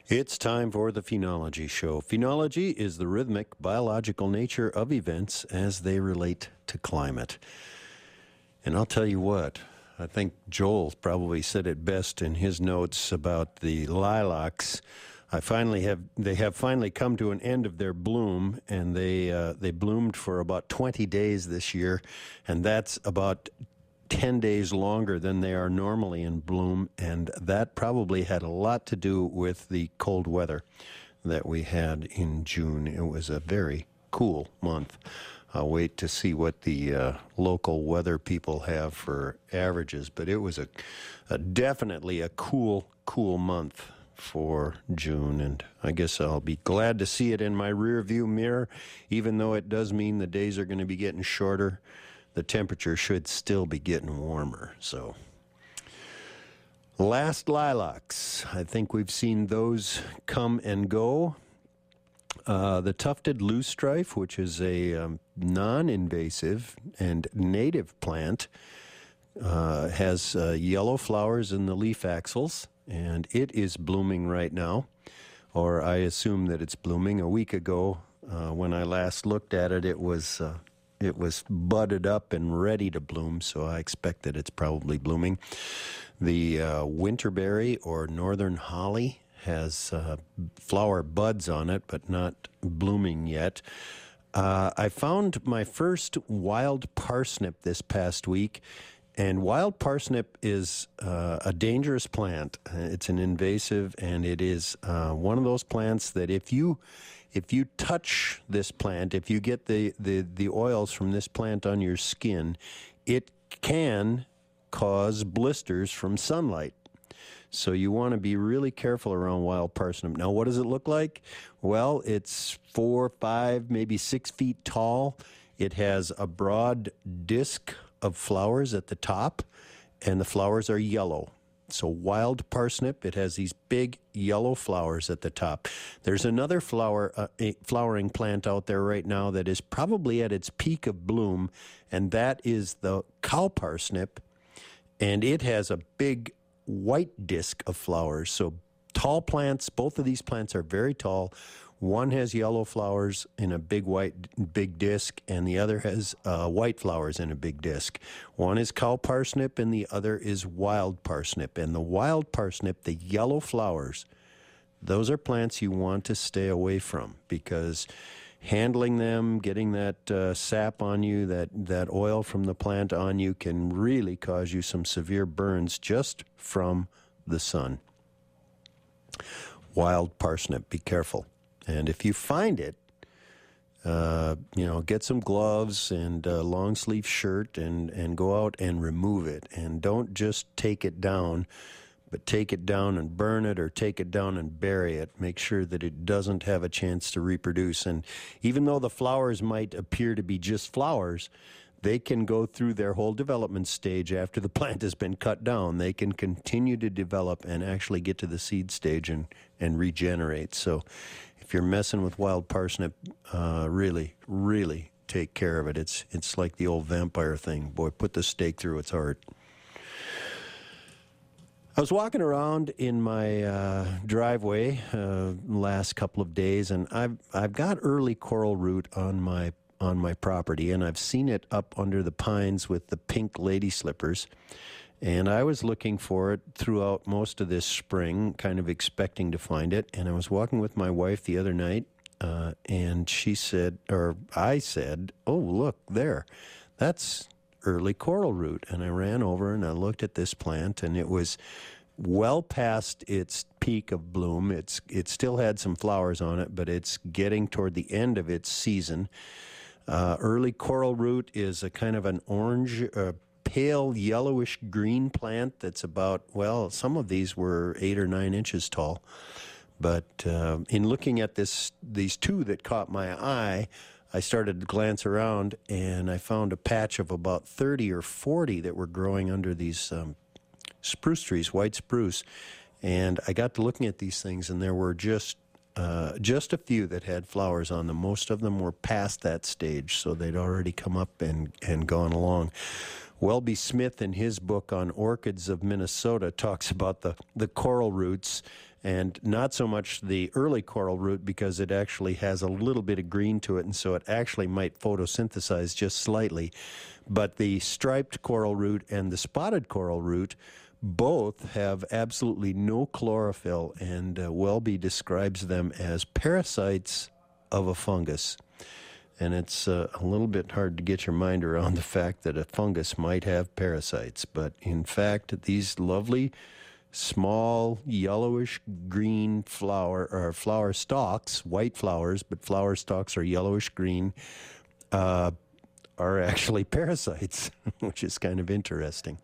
It's time for the Phenology Show. Phenology is the rhythmic, biological nature of events as they relate to climate. And I'll tell you what, I think Joel probably said it best in his notes about the lilacs. They have finally come to an end of their bloom, and they bloomed for about 20 days this year, and that's about 10 days longer than they are normally in bloom, and that probably had a lot to do with the cold weather that we had in June. It was a very cool month. I'll wait to see what the local weather people have for averages, but it was definitely a cool month for June, and I guess I'll be glad to see it in my rear view mirror, even though it does mean the days are going to be getting shorter. The temperature should still be getting warmer. So, last lilacs. I think we've seen those come and go. The tufted loosestrife, which is a non-invasive and native plant, has yellow flowers in the leaf axils, and it is blooming right now, or I assume that it's blooming. A week ago, when I last looked at it, it was budded up and ready to bloom, so I expect that it's probably blooming. The winterberry or northern holly has flower buds on it, but not blooming yet. I found my first wild parsnip this past week, and wild parsnip is a dangerous plant. It's an invasive, and it is one of those plants that if you touch this plant, if you get the oils from this plant on your skin, it can cause blisters from sunlight. So you want to be really careful around wild parsnip. Now, what does it look like? Well, it's 4, 5, maybe 6 feet tall. It has a broad disc of flowers at the top, and the flowers are yellow. So wild parsnip, it has these big yellow flowers at the top. There's another flowering plant out there right now that is probably at its peak of bloom, and that is the cow parsnip, and it has a big white disc of flowers. So tall plants, both of these plants are very tall. One has yellow flowers in a big disc, and the other has white flowers in a big disc. One is cow parsnip, and the other is wild parsnip. And the wild parsnip, the yellow flowers, those are plants you want to stay away from, because handling them, getting that sap on you, that oil from the plant on you, can really cause you some severe burns just from the sun. Wild parsnip, be careful. And if you find it, get some gloves and a long sleeve shirt and go out and remove it. And don't just take it down, but take it down and burn it, or take it down and bury it. Make sure that it doesn't have a chance to reproduce. And even though the flowers might appear to be just flowers, they can go through their whole development stage after the plant has been cut down. They can continue to develop and actually get to the seed stage and regenerate. So if you're messing with wild parsnip, really, really take care of it. It's like the old vampire thing. Boy, put the stake through its heart. I was walking around in my driveway last couple of days, and I've got early coral root on my property, and I've seen it up under the pines with the pink lady slippers. And I was looking for it throughout most of this spring, kind of expecting to find it. And I was walking with my wife the other night, and I said, "Oh, look there, that's early coral root." And I ran over and I looked at this plant, and it was well past its peak of bloom. It still had some flowers on it, but it's getting toward the end of its season. Early coral root is a kind of an orange, pale yellowish green plant that's about, well, some of these were 8 or 9 inches tall. But in looking at these two that caught my eye, I started to glance around, and I found a patch of about 30 or 40 that were growing under these spruce trees, white spruce. And I got to looking at these things, and there were just a few that had flowers on them. Most of them were past that stage, so they'd already come up and gone along. Welby Smith, in his book on orchids of Minnesota, talks about the coral roots and not so much the early coral root because it actually has a little bit of green to it, and so it actually might photosynthesize just slightly. But the striped coral root and the spotted coral root both have absolutely no chlorophyll, and Welby describes them as parasites of a fungus. And it's a little bit hard to get your mind around the fact that a fungus might have parasites. But in fact, these lovely, small, yellowish green flower stalks, white flowers, but flower stalks are yellowish green, are actually parasites, which is kind of interesting.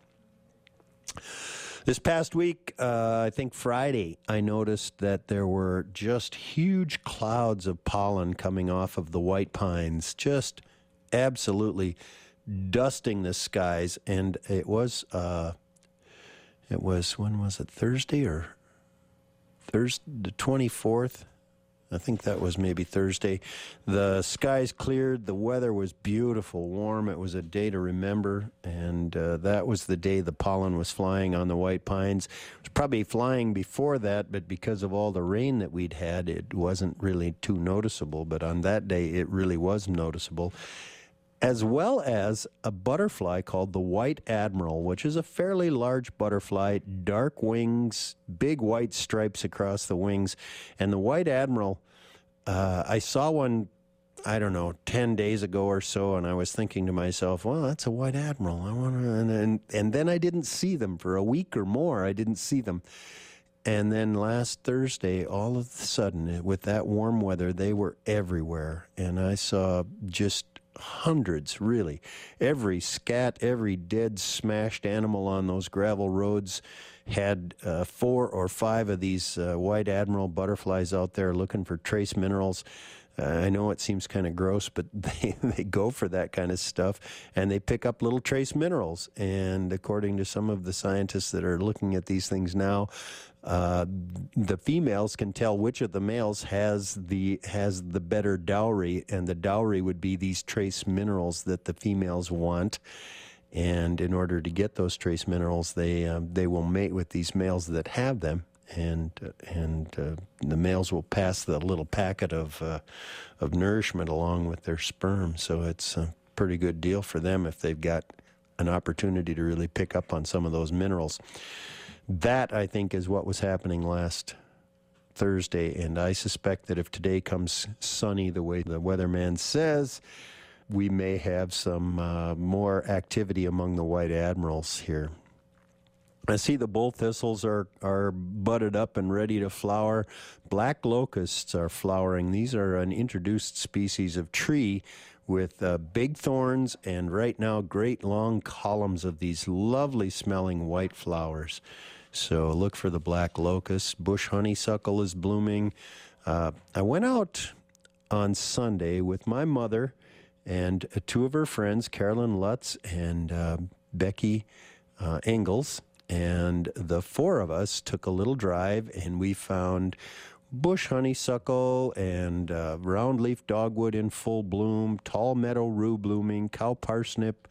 This past week, I think Friday, I noticed that there were just huge clouds of pollen coming off of the white pines, just absolutely dusting the skies. And it was when was it, Thursday or Thursday, the 24th? I think that was maybe Thursday. The skies cleared. The weather was beautiful, warm. It was a day to remember. And that was the day the pollen was flying on the white pines. It was probably flying before that, but because of all the rain that we'd had, it wasn't really too noticeable. But on that day, it really was noticeable. As well as a butterfly called the white admiral, which is a fairly large butterfly, dark wings, big white stripes across the wings. And the white admiral, I saw one, I don't know, 10 days ago or so, and I was thinking to myself, well, that's a white admiral. I want to, and then I didn't see them for a week or more. I didn't see them. And then last Thursday, all of a sudden, with that warm weather, they were everywhere. And I saw just hundreds, really. Every scat, every dead, smashed animal on those gravel roads had 4 or 5 of these white admiral butterflies out there looking for trace minerals. I know it seems kind of gross, but they go for that kind of stuff, and they pick up little trace minerals. And according to some of the scientists that are looking at these things now, the females can tell which of the males has the better dowry, and the dowry would be these trace minerals that the females want. And in order to get those trace minerals, they will mate with these males that have them, and the males will pass the little packet of nourishment along with their sperm. So it's a pretty good deal for them if they've got an opportunity to really pick up on some of those minerals. That, I think, is what was happening last Thursday, and I suspect that if today comes sunny the way the weatherman says, we may have some more activity among the white admirals here. I see the bull thistles are budded up and ready to flower. Black locusts are flowering. These are an introduced species of tree with big thorns and right now great long columns of these lovely smelling white flowers. So look for the black locust. Bush honeysuckle is blooming. I went out on Sunday with my mother and 2 of her friends, Carolyn Lutz and Becky Engels. And the 4 of us took a little drive, and we found bush honeysuckle and roundleaf dogwood in full bloom, tall meadow rue blooming, cow parsnip,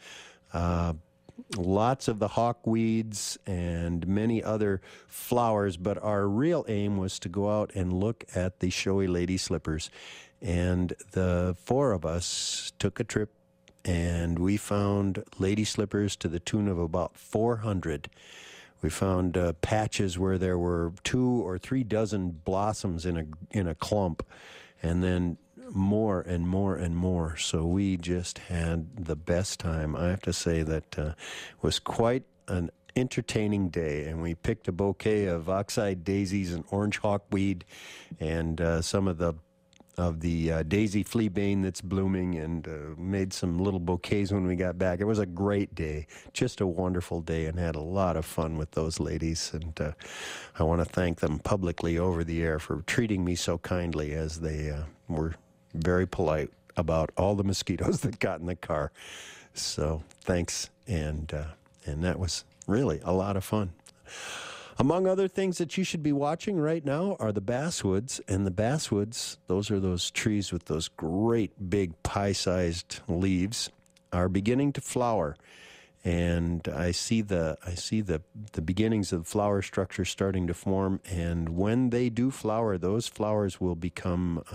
lots of the hawkweeds, and many other flowers. But our real aim was to go out and look at the showy lady slippers. And the 4 of us took a trip, and we found lady slippers to the tune of about 400. We found patches where there were 2 or 3 dozen blossoms in a clump, and then more and more and more. So we just had the best time. I have to say that was quite an entertaining day, and we picked a bouquet of oxeye daisies and orange hawkweed and some of the daisy fleabane that's blooming, and made some little bouquets when we got back. It was a great day, just a wonderful day, and had a lot of fun with those ladies. And I want to thank them publicly over the air for treating me so kindly, as they were very polite about all the mosquitoes that got in the car. So thanks, and that was really a lot of fun. Among other things that you should be watching right now are the basswoods. And the basswoods, those are those trees with those great big pie-sized leaves, are beginning to flower. and I see the beginnings of the flower structure starting to form. And when they do flower, those flowers will become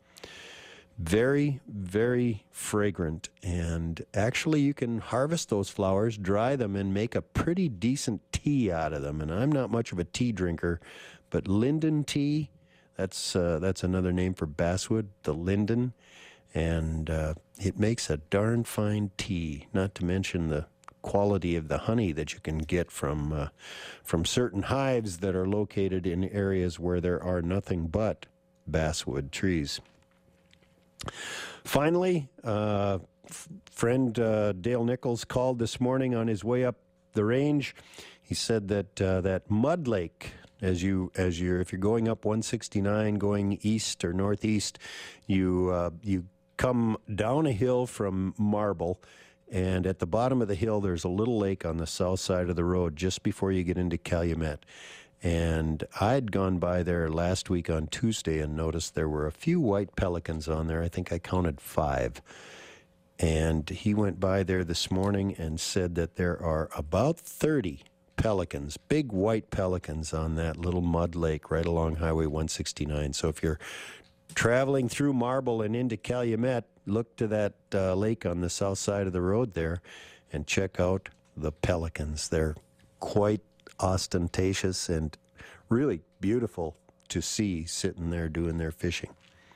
very, very fragrant. And actually, you can harvest those flowers, dry them, and make a pretty decent tea out of them. And I'm not much of a tea drinker, but linden tea, that's another name for basswood, the linden. And it makes a darn fine tea, not to mention the quality of the honey that you can get from certain hives that are located in areas where there are nothing but basswood trees. Finally, friend Dale Nichols called this morning on his way up the range. He said that that Mud Lake, if you're going up 169, going east or northeast, you come down a hill from Marble, and at the bottom of the hill there's a little lake on the south side of the road just before you get into Calumet. And I'd gone by there last week on Tuesday and noticed there were a few white pelicans on there. I think I counted 5. And he went by there this morning and said that there are about 30 pelicans, big white pelicans, on that little mud lake right along Highway 169. So if you're traveling through Marble and into Calumet, look to that lake on the south side of the road there and check out the pelicans. They're quite ostentatious and really beautiful to see sitting there doing their fishing.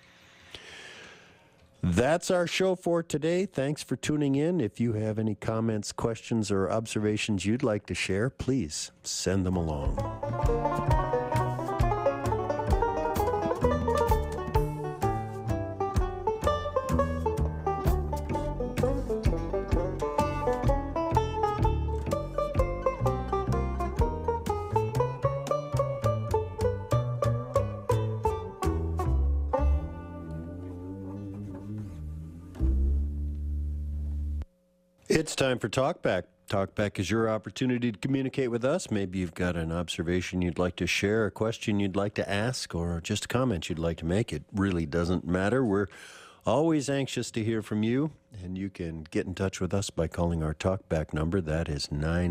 That's our show for today. Thanks for tuning in. If you have any comments, questions, or observations you'd like to share, please send them along. It's time for Talkback. Talkback is your opportunity to communicate with us. Maybe you've got an observation you'd like to share, a question you'd like to ask, or just a comment you'd like to make. It really doesn't matter. We're always anxious to hear from you, and you can get in touch with us by calling our Talkback number. That is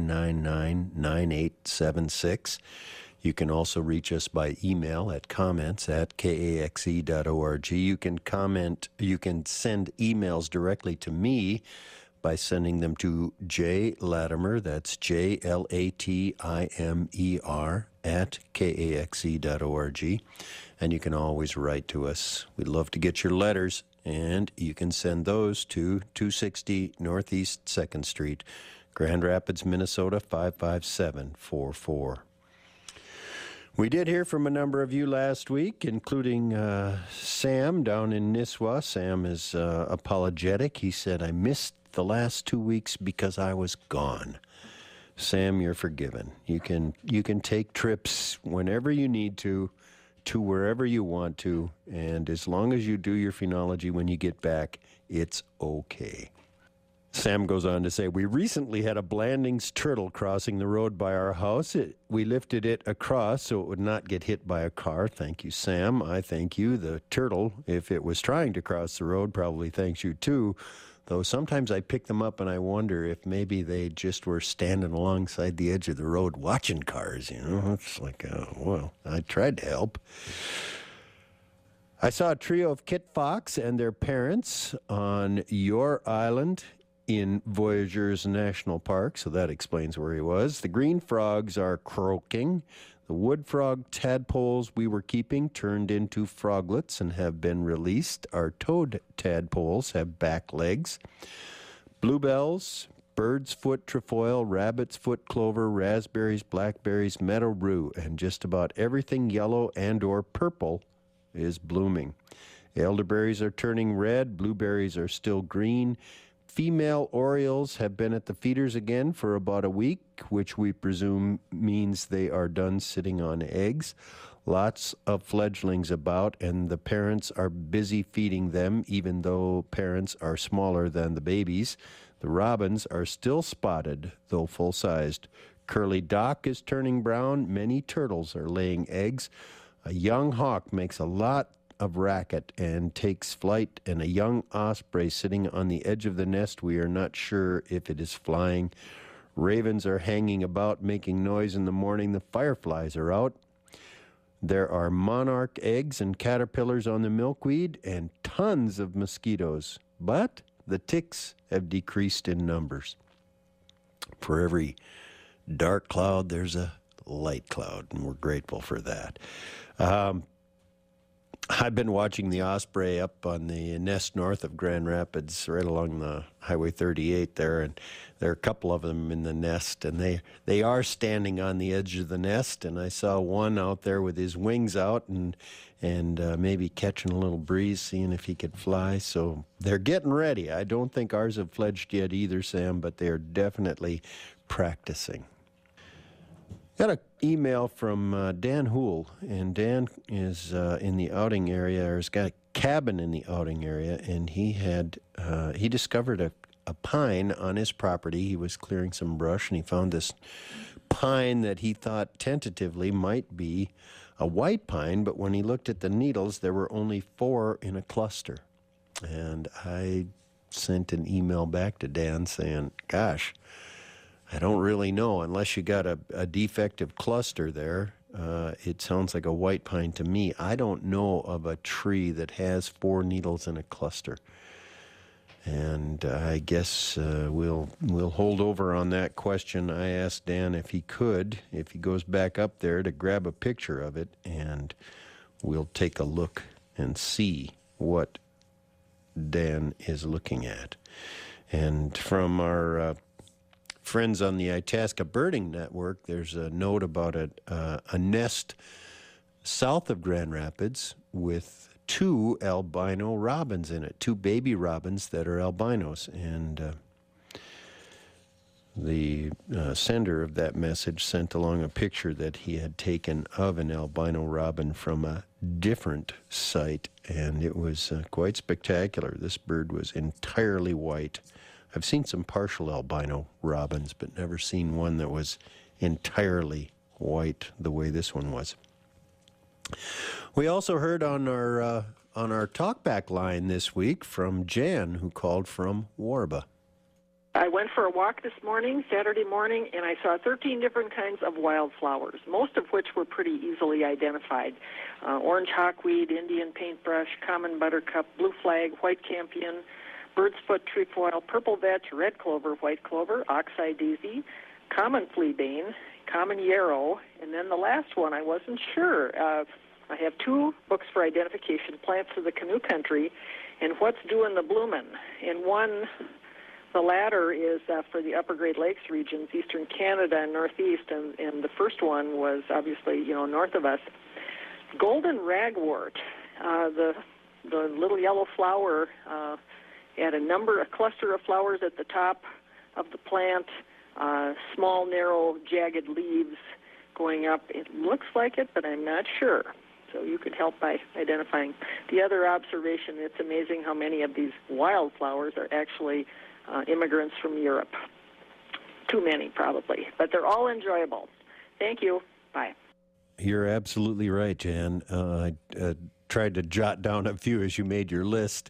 999-9876. You can also reach us by email at comments@kaxe.org. You can send emails directly to me by sending them to J. Latimer, that's JLATIMER, at kaxe.org. And you can always write to us. We'd love to get your letters, and you can send those to 260 Northeast 2nd Street, Grand Rapids, Minnesota, 55744. We did hear from a number of you last week, including Sam down in Nisswa. Sam is apologetic. He said, I missed the last 2 weeks because I was gone. Sam, you're forgiven. You can take trips whenever you need to wherever you want to, and as long as you do your phenology when you get back, it's okay. Sam goes on to say, we recently had a Blandings turtle crossing the road by our house. We lifted it across so it would not get hit by a car. Thank you, Sam. I thank you. The turtle, if it was trying to cross the road, probably thanks you too. Though sometimes I pick them up and I wonder if maybe they just were standing alongside the edge of the road watching cars, you know. It's like, well, I tried to help. I saw a trio of kit fox and their parents on your island in Voyageurs National Park, so that explains where he was. The green frogs are croaking. The wood frog tadpoles we were keeping turned into froglets and have been released. Our toad tadpoles have back legs. Bluebells, bird's foot trefoil, rabbit's foot clover, raspberries, blackberries, meadow rue, and just about everything yellow and or purple is blooming. Elderberries are turning red. Blueberries are still green. Female orioles have been at the feeders again for about a week, which we presume means they are done sitting on eggs. Lots of fledglings about, and the parents are busy feeding them, even though parents are smaller than the babies. The robins are still spotted, though full-sized. Curly dock is turning brown. Many turtles are laying eggs. A young hawk makes a lot of racket and takes flight, and a young osprey sitting on the edge of the nest. We are not sure if it is flying Ravens are hanging about, making noise in the morning. The fireflies are out. There are monarch eggs and caterpillars on the milkweed and tons of mosquitoes. But the ticks have decreased in numbers. For every dark cloud, there's a light cloud, and we're grateful for that. I've been watching the osprey up on the nest north of Grand Rapids, right along the Highway 38 there, and there are a couple of them in the nest, and they are standing on the edge of the nest, and I saw one out there with his wings out and maybe catching a little breeze, seeing if he could fly. So they're getting ready. I don't think ours have fledged yet either, Sam, but they're definitely practicing. Got an email from Dan Houle, and Dan is in the outing area, or has got a cabin in the outing area, and he discovered a pine on his property. He was clearing some brush, and he found this pine that he thought tentatively might be a white pine, but when he looked at the needles, there were only 4 in a cluster. And I sent an email back to Dan saying, gosh, I don't really know. Unless you got a defective cluster there, it sounds like a white pine to me. I don't know of a tree that has 4 needles in a cluster. And I guess we'll hold over on that question. I asked Dan if he goes back up there, to grab a picture of it, and we'll take a look and see what Dan is looking at. And from our friends on the Itasca Birding Network, there's a note about a nest south of Grand Rapids with 2 albino robins in it, 2 baby robins that are albinos. And the sender of that message sent along a picture that he had taken of an albino robin from a different site, and it was quite spectacular. This bird was entirely white. I've seen some partial albino robins, but never seen one that was entirely white the way this one was. We also heard on our talkback line this week from Jan, who called from Warba. I went for a walk this morning, Saturday morning, and I saw 13 different kinds of wildflowers, most of which were pretty easily identified. Orange hawkweed, Indian paintbrush, common buttercup, blue flag, white campion, bird's foot trefoil, purple vetch, red clover, white clover, oxeye daisy, common fleabane, common yarrow, and then the last one I wasn't sure. I have 2 books for identification, Plants of the Canoe Country and What's Doing the Bloomin'. And one, the latter is for the Upper Great Lakes regions, eastern Canada and northeast, and the first one was obviously, north of us. Golden ragwort, the little yellow flower, had a cluster of flowers at the top of the plant, small, narrow, jagged leaves going up. It looks like it, but I'm not sure. So you could help by identifying. The other observation, it's amazing how many of these wildflowers are actually immigrants from Europe. Too many, probably, but they're all enjoyable. Thank you. Bye. You're absolutely right, Jan. I tried to jot down a few as you made your list.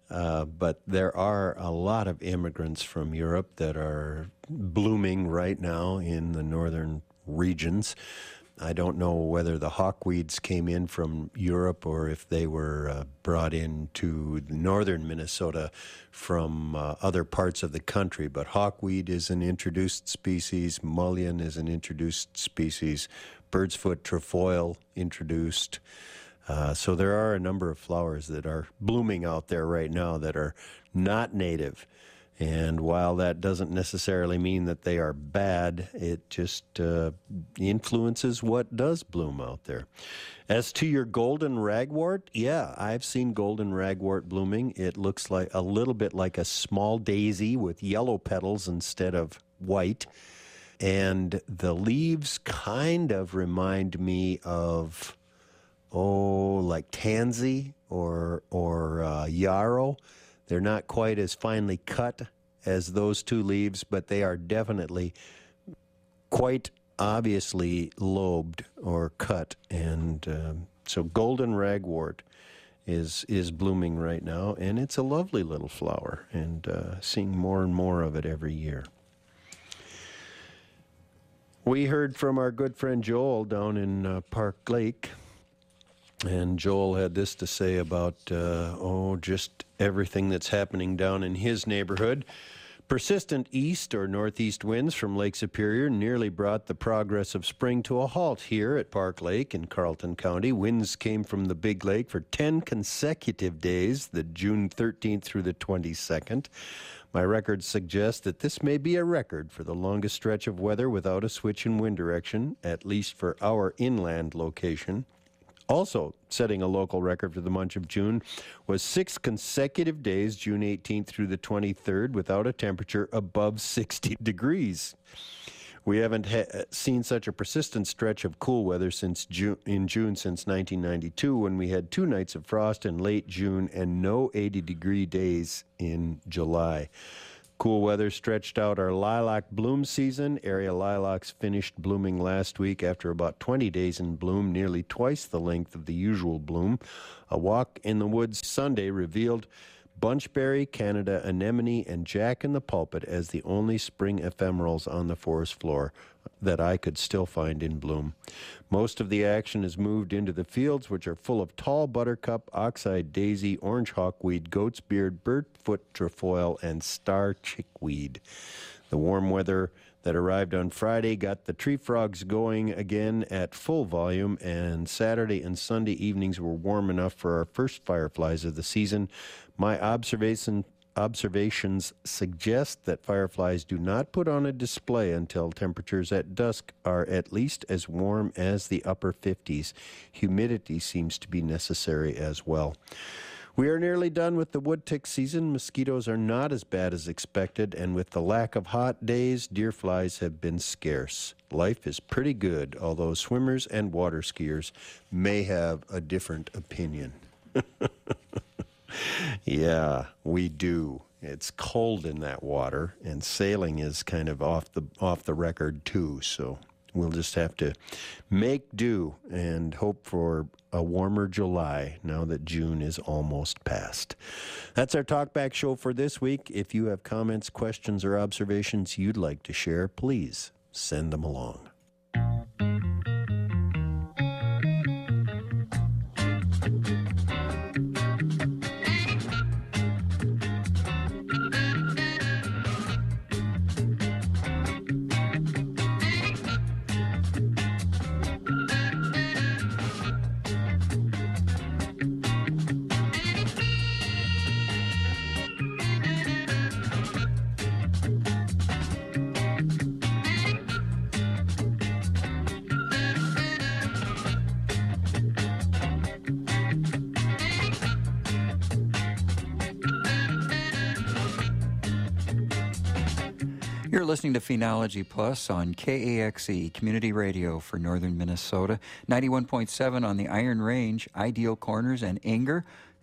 But there are a lot of immigrants from Europe that are blooming right now in the northern regions. I don't know whether the hawkweeds came in from Europe or if they were brought into northern Minnesota from other parts of the country. But hawkweed is an introduced species. Mullein is an introduced species. Bird's foot trefoil introduced. So there are a number of flowers that are blooming out there right now that are not native. And while that doesn't necessarily mean that they are bad, it just influences what does bloom out there. As to your golden ragwort, yeah, I've seen golden ragwort blooming. It looks like a little bit like a small daisy with yellow petals instead of white. And the leaves kind of remind me of, like tansy or yarrow. They're not quite as finely cut as those 2 leaves, but they are definitely quite obviously lobed or cut. And so golden ragwort is blooming right now, and it's a lovely little flower, and seeing more and more of it every year. We heard from our good friend Joel down in Park Lake, and Joel had this to say about, just everything that's happening down in his neighborhood. Persistent east or northeast winds from Lake Superior nearly brought the progress of spring to a halt here at Park Lake in Carleton County. Winds came from the Big Lake for 10 consecutive days, the June 13th through the 22nd. My records suggest that this may be a record for the longest stretch of weather without a switch in wind direction, at least for our inland location. Also setting a local record for the month of June was 6 consecutive days, June 18th through the 23rd, without a temperature above 60 degrees. We haven't seen such a persistent stretch of cool weather since in June since 1992, when we had 2 nights of frost in late June and no 80-degree days in July. Cool weather stretched out our lilac bloom season. Area lilacs finished blooming last week after about 20 days in bloom, nearly twice the length of the usual bloom. A walk in the woods Sunday revealed bunchberry, Canada anemone, and Jack in the Pulpit as the only spring ephemerals on the forest floor that I could still find in bloom. Most of the action is moved into the fields, which are full of tall buttercup, oxeye daisy, orange hawkweed, goat's beard, birdfoot trefoil, and star chickweed. The warm weather that arrived on Friday got the tree frogs going again at full volume, and Saturday and Sunday evenings were warm enough for our first fireflies of the season. My observations suggest that fireflies do not put on a display until temperatures at dusk are at least as warm as the upper 50s. Humidity seems to be necessary as well. We are nearly done with the wood tick season. Mosquitoes are not as bad as expected, and with the lack of hot days, deer flies have been scarce. Life is pretty good, although swimmers and water skiers may have a different opinion. Yeah, we do. It's cold in that water, and sailing is kind of off the record too, so we'll just have to make do and hope for a warmer July now that June is almost past. That's our Talkback Show for this week. If you have comments, questions, or observations you'd like to share, please send them along. You're listening to Phenology Plus on KAXE, Community Radio for Northern Minnesota, 91.7 on the Iron Range, Ideal Corners, and Inger,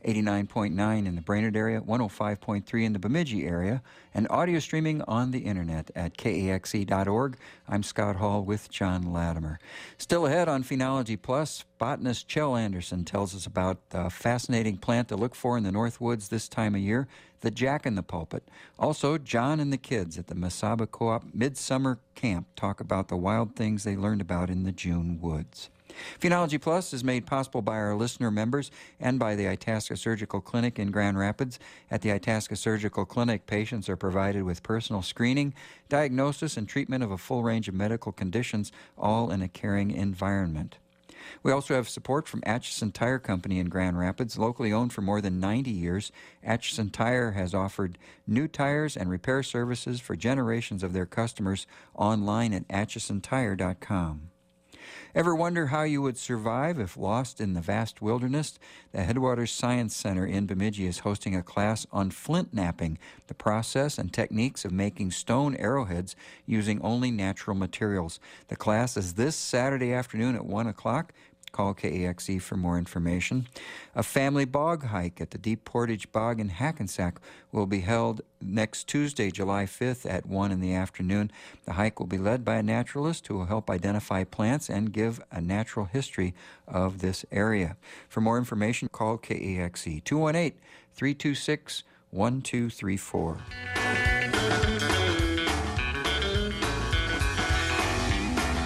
89.9 in the Brainerd area, 105.3 in the Bemidji area, and audio streaming on the internet at kaxe.org. I'm Scott Hall with John Latimer. Still ahead on Phenology Plus, botanist Kjell Anderson tells us about a fascinating plant to look for in the Northwoods this time of year, the Jack in the Pulpit. Also, John and the kids at the Mesaba Co-op Midsummer Camp talk about the wild things they learned about in the June woods. Phenology Plus is made possible by our listener members and by the Itasca Surgical Clinic in Grand Rapids. At the Itasca Surgical Clinic, patients are provided with personal screening, diagnosis, and treatment of a full range of medical conditions, all in a caring environment. We also have support from Atchison Tire Company in Grand Rapids. Locally owned for more than 90 years, Atchison Tire has offered new tires and repair services for generations of their customers online at atchisontire.com. Ever wonder how you would survive if lost in the vast wilderness? The Headwaters Science Center in Bemidji is hosting a class on flint knapping, the process and techniques of making stone arrowheads using only natural materials. The class is this Saturday afternoon at 1 o'clock. Call KAXE for more information. A family bog hike at the Deep Portage Bog in Hackensack will be held next Tuesday, July 5th at 1 in the afternoon. The hike will be led by a naturalist who will help identify plants and give a natural history of this area. For more information, call KAXE 218-326-1234.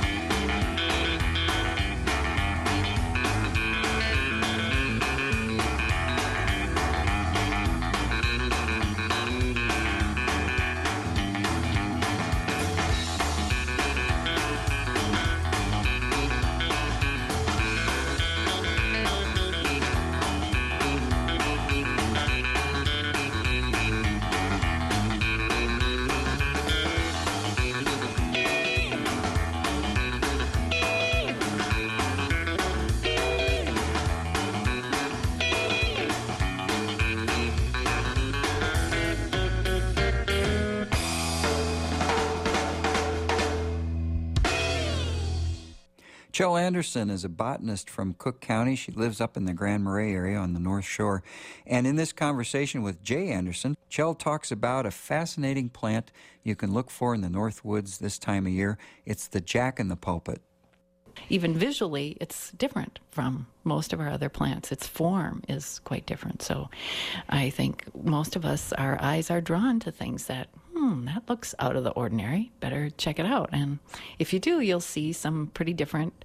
Chell Anderson is a botanist from Cook County. She lives up in the Grand Marais area on the North Shore. And in this conversation with Jay Anderson, Chell talks about a fascinating plant you can look for in the North Woods this time of year. It's the jack-in-the-pulpit. Even visually, it's different from most of our other plants. Its form is quite different. So I think most of us, our eyes are drawn to things that, that looks out of the ordinary. Better check it out. And if you do, you'll see some pretty different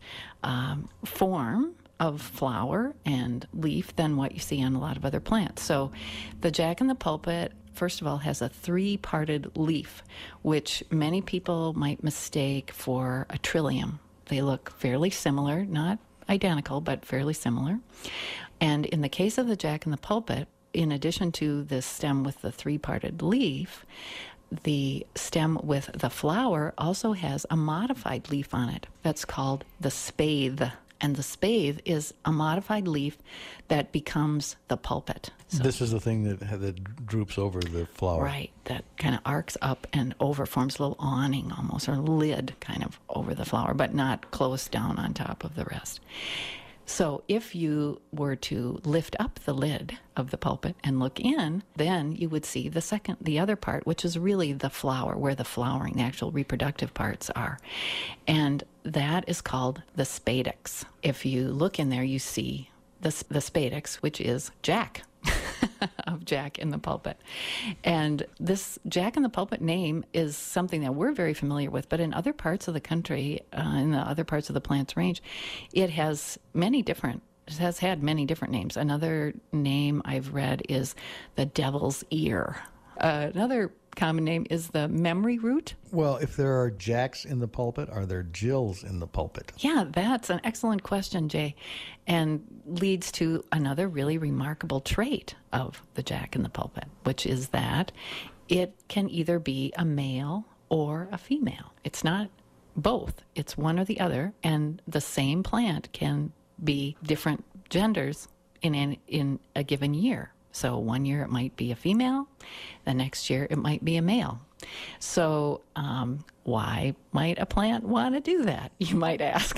form of flower and leaf than what you see on a lot of other plants. So the jack-in-the-pulpit, first of all, has a three-parted leaf, which many people might mistake for a trillium. They look fairly similar, not identical, but fairly similar. And in the case of the jack-in-the-pulpit, in addition to the stem with the three-parted leaf, the stem with the flower also has a modified leaf on it. That's called the spathe. And the spathe is a modified leaf that becomes the pulpit. So, this is the thing that droops over the flower. Right, that kind of arcs up and over, forms a little awning almost, or lid kind of over the flower, but not closed down on top of the rest. So if you were to lift up the lid of the pulpit and look in, then you would see the other part, which is really the flower, where the flowering, the actual reproductive parts are. And that is called the spadix. If you look in there, you see the spadix, which is Jack, of jack-in-the-pulpit. And this jack-in-the-pulpit name is something that we're very familiar with, but in other parts of the country, in the other parts of the plant's range, it has had many different names. Another name I've read is the devil's ear. Another common name is the memory root. Well, if there are jacks in the pulpit, are there Jills in the pulpit? Yeah, that's an excellent question, Jay, and leads to another really remarkable trait of the jack in the pulpit, which is that it can either be a male or a female. It's not both. It's one or the other, and the same plant can be different genders in a given year. So one year it might be a female, the next year it might be a male. So why might a plant want to do that, you might ask?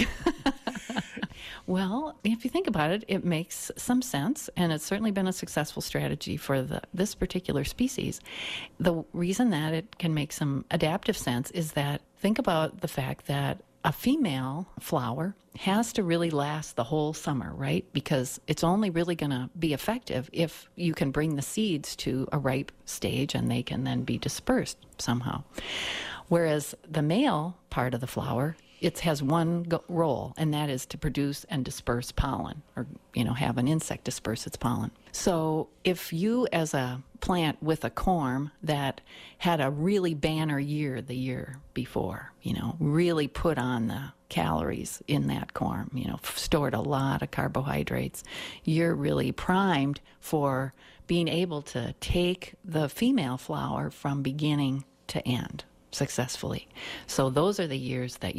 Well, if you think about it, it makes some sense, and it's certainly been a successful strategy for this particular species. The reason that it can make some adaptive sense is that, think about the fact that a female flower has to really last the whole summer, right? Because it's only really going to be effective if you can bring the seeds to a ripe stage and they can then be dispersed somehow. Whereas the male part of the flower, it has one role, and that is to produce and disperse pollen, or have an insect disperse its pollen. So if you, as a plant with a corm that had a really banner year the year before, really put on the calories in that corm, stored a lot of carbohydrates, you're really primed for being able to take the female flower from beginning to end successfully. So those are the years that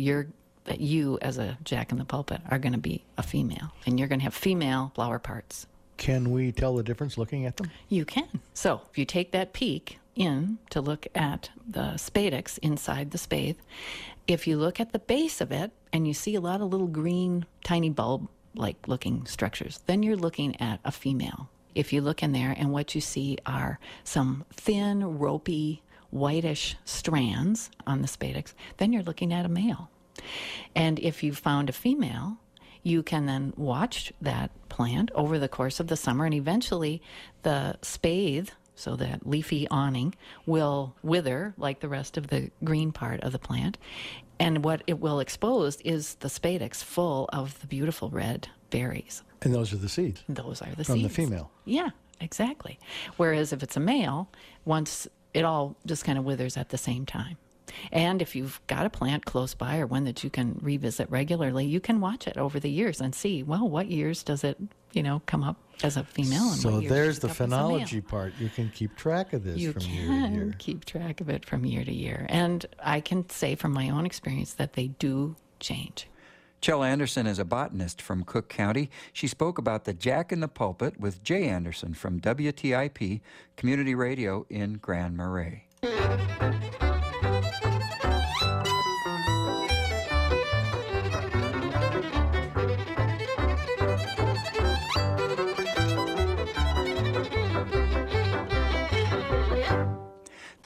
you as a jack-in-the-pulpit are going to be a female, and you're going to have female flower parts. Can we tell the difference looking at them? You can. So if you take that peek in to look at the spadix inside the spathe, if you look at the base of it and you see a lot of little green, tiny bulb-like looking structures, then you're looking at a female. If you look in there and what you see are some thin, ropey, whitish strands on the spadix, then you're looking at a male. And if you found a female, you can then watch that plant over the course of the summer, and eventually the spathe, so that leafy awning, will wither like the rest of the green part of the plant. And what it will expose is the spadix full of the beautiful red berries. And those are the seeds? Those are the seeds. From the female? Yeah, exactly. Whereas if it's a male, once it all just kind of withers at the same time. And if you've got a plant close by, or one that you can revisit regularly, you can watch it over the years and see, well, what years does it, come up as a female? And so what years there's does the it come up as a male? phenology part. You can keep track of this from year to year. You can keep track of it from year to year. And I can say from my own experience that they do change. Chell Anderson is a botanist from Cook County. She spoke about the jack-in-the-pulpit with Jay Anderson from WTIP Community Radio in Grand Marais.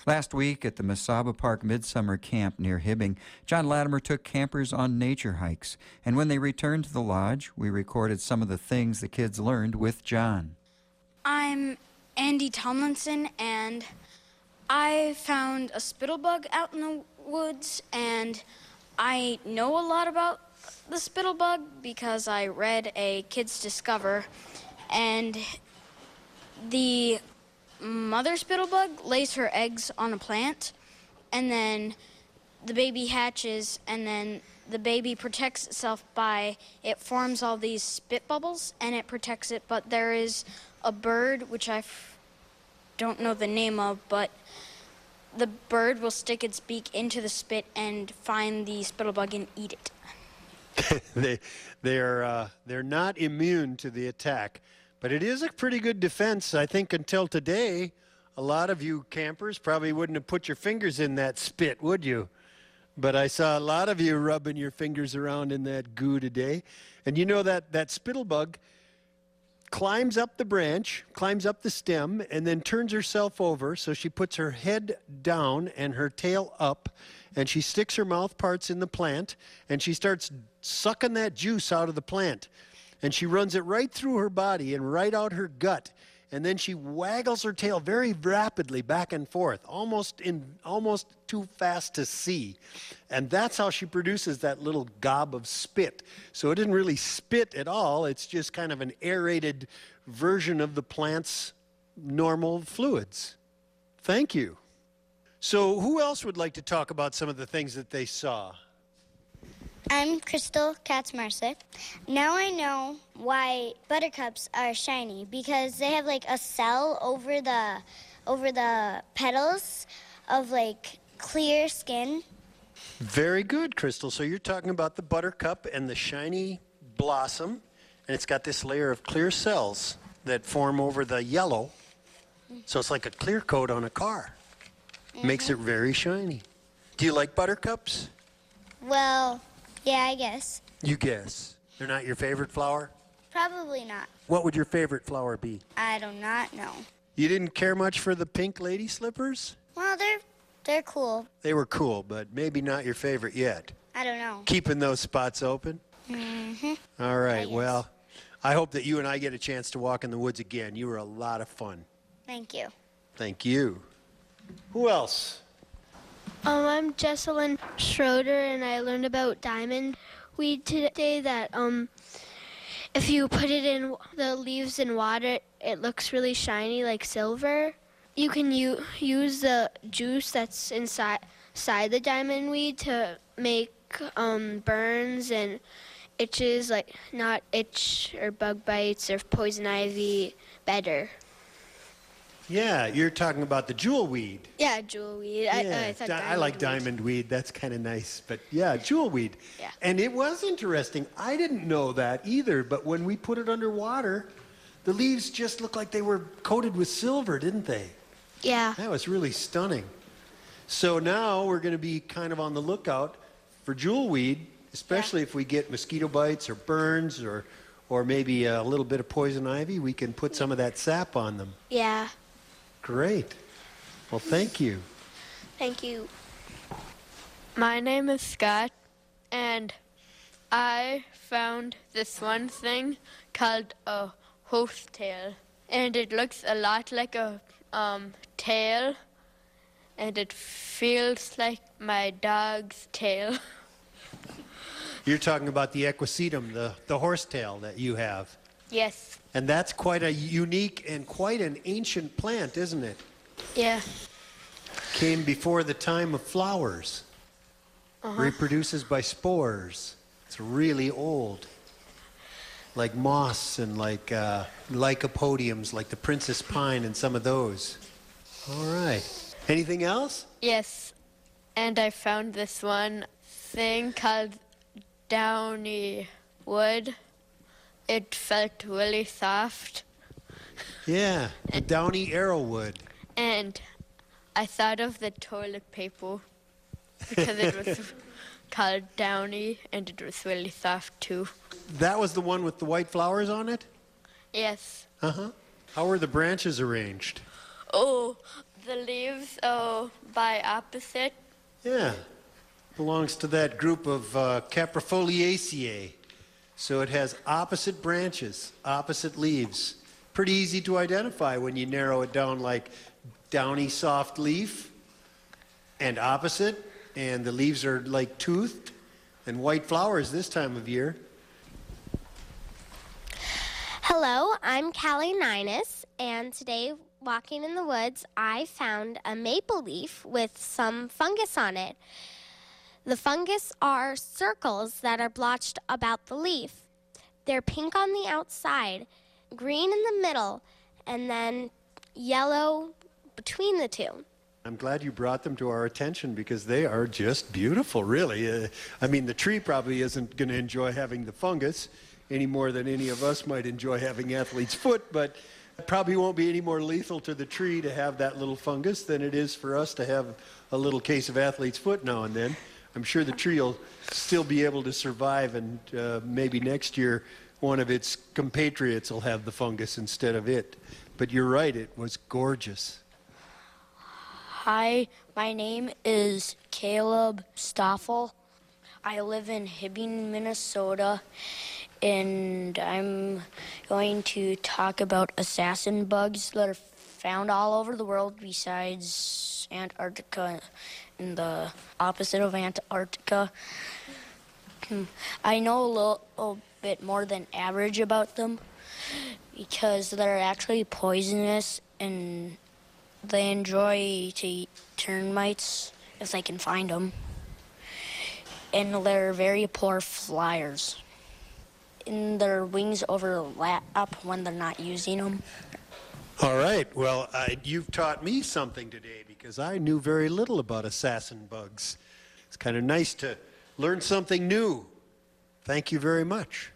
Last week at the Mesaba Park Midsummer Camp near Hibbing, John Latimer took campers on nature hikes. And when they returned to the lodge, we recorded some of the things the kids learned with John. I'm Andy Tomlinson, and I found a spittlebug out in the woods, and I know a lot about the spittlebug because I read a Kids Discover, and the mother spittlebug lays her eggs on a plant, and then the baby hatches, and then the baby protects itself by, it forms all these spit bubbles, and it protects it, but there is a bird, which I don't know the name of, but the bird will stick its beak into the spit and find the spittlebug and eat it. They're not immune to the attack. But it is a pretty good defense. I think until today, a lot of you campers probably wouldn't have put your fingers in that spit, would you? But I saw a lot of you rubbing your fingers around in that goo today. And you know that spittlebug climbs up the branch, climbs up the stem, and then turns herself over. So she puts her head down and her tail up, and she sticks her mouth parts in the plant, and she starts sucking that juice out of the plant. And she runs it right through her body and right out her gut. And then she waggles her tail very rapidly back and forth, almost too fast to see. And that's how she produces that little gob of spit. So it isn't really spit at all. It's just kind of an aerated version of the plant's normal fluids. Thank you. So who else would like to talk about some of the things that they saw? I'm Crystal Katzmarsick. Now I know why buttercups are shiny, because they have like a cell over the petals of like clear skin. Very good, Crystal. So you're talking about the buttercup and the shiny blossom, and it's got this layer of clear cells that form over the yellow. So it's like a clear coat on a car. Makes it very shiny. Do you like buttercups? Well, yeah, I guess. You guess. They're not your favorite flower? Probably not. What would your favorite flower be? I do not know. You didn't care much for the pink lady slippers? Well, they're cool. They were cool, but maybe not your favorite yet. I don't know. Keeping those spots open? Mm-hmm. All right, Yes. well, I hope that you and I get a chance to walk in the woods again. You were a lot of fun. Thank you. Thank you. Who else? I'm Jesselyn Schroeder, and I learned about diamond weed today that if you put it in the leaves in water, it looks really shiny like silver. You can use the juice that's inside the diamond weed to make burns and itches, like not itch or bug bites or poison ivy, better. Yeah, you're talking about the jewel weed. Yeah, jewel weed. I thought I like weed. diamond weed. That's kind of nice. But yeah, jewel weed. Yeah. And it was interesting. I didn't know that either. But when we put it underwater, the leaves just looked like they were coated with silver, didn't they? Yeah. That was really stunning. So now we're going to be kind of on the lookout for jewel weed, especially if we get mosquito bites or burns or maybe a little bit of poison ivy. We can put some of that sap on them. Yeah. Great. Well, thank you. Thank you. My name is Scott, and I found this one thing called a horsetail, and it looks a lot like a tail, and it feels like my dog's tail. You're talking about the equisetum, the horsetail that you have. Yes. And that's quite a unique and quite an ancient plant, isn't it? Yeah. Came before the time of flowers. Reproduces by spores. It's really old. Like moss and like lycopodiums, like the princess pine and some of those. All right. Anything else? Yes. And I found this one thing called downy wood. It felt really soft. Yeah, the downy arrowwood. And I thought of the toilet paper because it was called downy and it was really soft too. That was the one with the white flowers on it? Yes. Uh-huh. How were the branches arranged? Oh, The leaves by opposite. Yeah, belongs to that group of Caprifoliaceae. So it has opposite branches, opposite leaves. Pretty easy to identify when you narrow it down, like downy soft leaf and opposite, and the leaves are like toothed and white flowers this time of year. Hello, I'm Callie Ninus, and today, walking in the woods, I found a maple leaf with some fungus on it. The fungus are circles that are blotched about the leaf. They're pink on the outside, green in the middle, and then yellow between the two. I'm glad you brought them to our attention because they are just beautiful, really. I mean, the tree probably isn't going to enjoy having the fungus any more than any of us might enjoy having athlete's foot, but it probably won't be any more lethal to the tree to have that little fungus than it is for us to have a little case of athlete's foot now and then. I'm sure the tree will still be able to survive, and maybe next year one of its compatriots will have the fungus instead of it. But you're right, it was gorgeous. Hi, my name is Caleb Stoffel. I live in Hibbing, Minnesota, and I'm going to talk about assassin bugs that are found all over the world besides Antarctica and the opposite of Antarctica. I know a little bit more than average about them because they're actually poisonous and they enjoy to eat termites if they can find them. And they're very poor flyers. And their wings overlap when they're not using them. All right. Well, you've taught me something today because I knew very little about assassin bugs. It's kind of nice to learn something new. Thank you very much.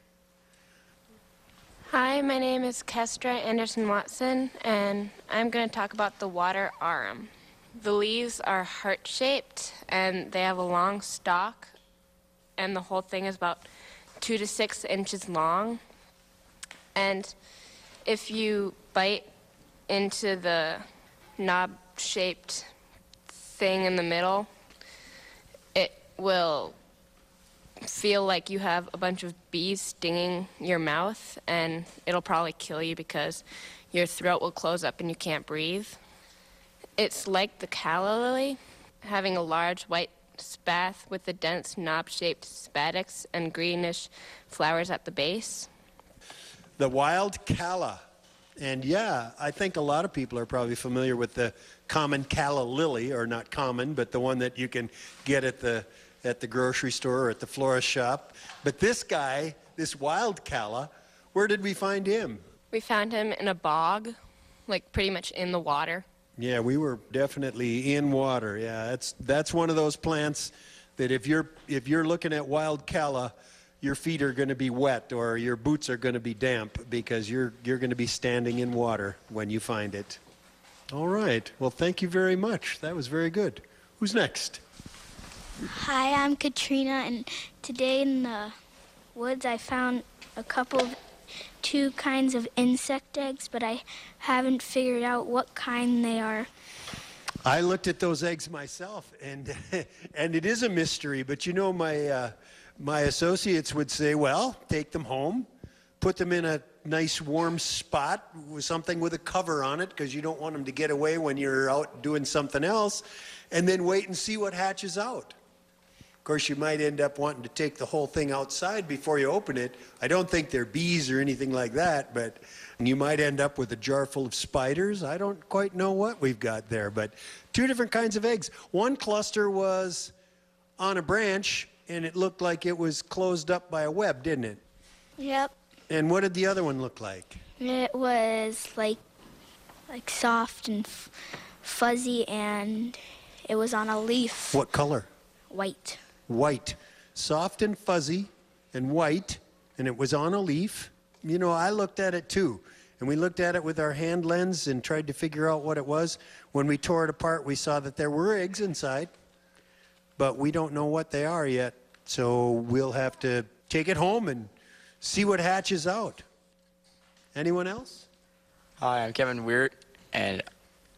Hi, my name is Kestra Anderson Watson, and I'm going to talk about the water arum. The leaves are heart-shaped, and they have a long stalk, and the whole thing is about 2 to 6 inches long. And if you bite into the knob-shaped thing in the middle, it will feel like you have a bunch of bees stinging your mouth, and it'll probably kill you because your throat will close up and you can't breathe. It's like the calla lily, having a large white spathe with the dense knob-shaped spadix and greenish flowers at the base. The wild calla. And yeah, I think a lot of people are probably familiar with the common calla lily, or not common, but the one that you can get at the grocery store or at the florist shop. But this guy, this wild calla, where did we find him? We found him in a bog, like pretty much in the water. Yeah, we were definitely in water. Yeah, that's one of those plants that if you're looking at wild calla, your feet are going to be wet or your boots are going to be damp because you're going to be standing in water when you find it. All right. Well, thank you very much. That was very good. Who's next? Hi, I'm Katrina, and today in the woods I found two kinds of insect eggs, but I haven't figured out what kind they are. I looked at those eggs myself, and and it is a mystery, but you know, my associates would say, well, take them home, put them in a nice warm spot with something with a cover on it because you don't want them to get away when you're out doing something else, and then wait and see what hatches out. Of course, you might end up wanting to take the whole thing outside before you open it. I don't think they're bees or anything like that, but you might end up with a jar full of spiders. I don't quite know what we've got there, but two different kinds of eggs. One cluster was on a branch, and it looked like it was closed up by a web, didn't it? Yep. And what did the other one look like? It was like soft and fuzzy, and it was on a leaf. What color? White. White. Soft and fuzzy and white, and it was on a leaf. You know, I looked at it too, and we looked at it with our hand lens and tried to figure out what it was. When we tore it apart, we saw that there were eggs inside, but we don't know what they are yet, so we'll have to take it home and see what hatches out. Anyone else? Hi, I'm Kevin Weir, and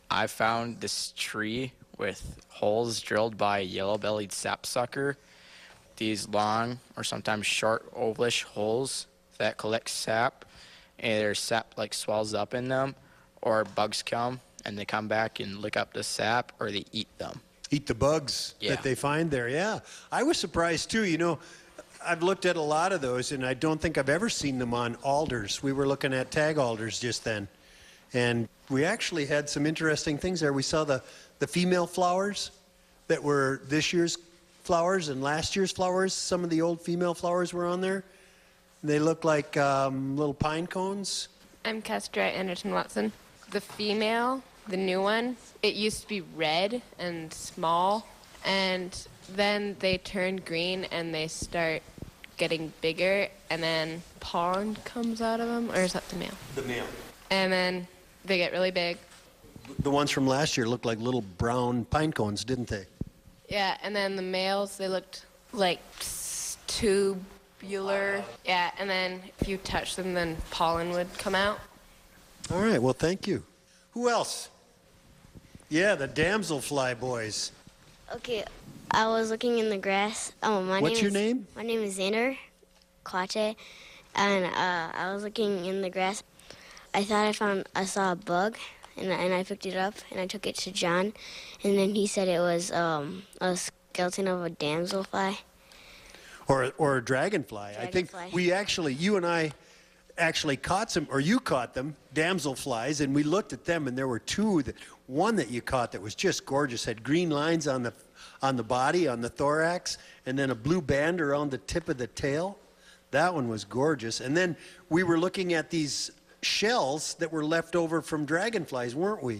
I found this tree with holes drilled by a yellow-bellied sapsucker. These long or sometimes short ovalish holes that collect sap, and their sap like swells up in them, or bugs come and they come back and lick up the sap, or they eat them. Eat the bugs that they find there. Yeah, I was surprised too. You know, I've looked at a lot of those, and I don't think I've ever seen them on alders. We were looking at tag alders just then, and we actually had some interesting things there. We saw the female flowers that were this year's flowers and last year's flowers. Some of the old female flowers were on there. They look like little pine cones. I'm Kestra Anderson Watson. The female, the new one, it used to be red and small, and then they turn green and they start getting bigger, and then pollen comes out of them, or is that the male? The male. And then they get really big. The ones from last year looked like little brown pine cones, didn't they? Yeah, and then the males, they looked like tubular. Yeah, and then if you touch them, then pollen would come out. All right, well, thank you. Who else? Yeah, the damselfly boys. Okay, I was looking in the grass. What's your name? My name is Xander Quache, and I was looking in the grass. I thought I saw a bug, and I picked it up, and I took it to John, and then he said it was a skeleton of a damselfly. Or a dragonfly. I think you and I actually caught some, or you caught them, damselflies, and we looked at them, and there were two. One that you caught that was just gorgeous, had green lines on the body, on the thorax, and then a blue band around the tip of the tail. That one was gorgeous. And then we were looking at these shells that were left over from dragonflies, weren't we?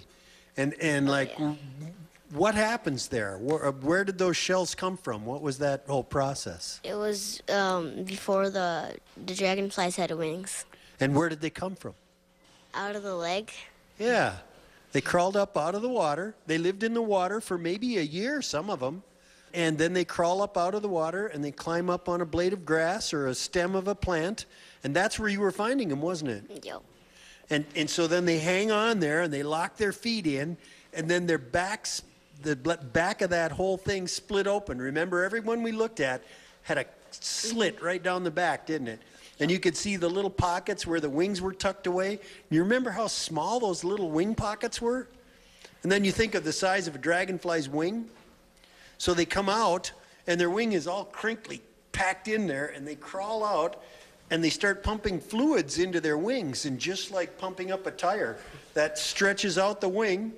What happens there? Where did those shells come from? What was that whole process? It was before the dragonflies had wings. And where did they come from? Out of the leg. Yeah. They crawled up out of the water. They lived in the water for maybe a year, some of them. And then they crawl up out of the water and they climb up on a blade of grass or a stem of a plant. And that's where you were finding them, wasn't it? Yep. And so then they hang on there and they lock their feet in, and then their backs, the back of that whole thing split open. Remember, everyone we looked at had a slit right down the back, didn't it? And you could see the little pockets where the wings were tucked away. You remember how small those little wing pockets were? And then you think of the size of a dragonfly's wing. So they come out, and their wing is all crinkly, packed in there, and they crawl out, and they start pumping fluids into their wings, and just like pumping up a tire, that stretches out the wing,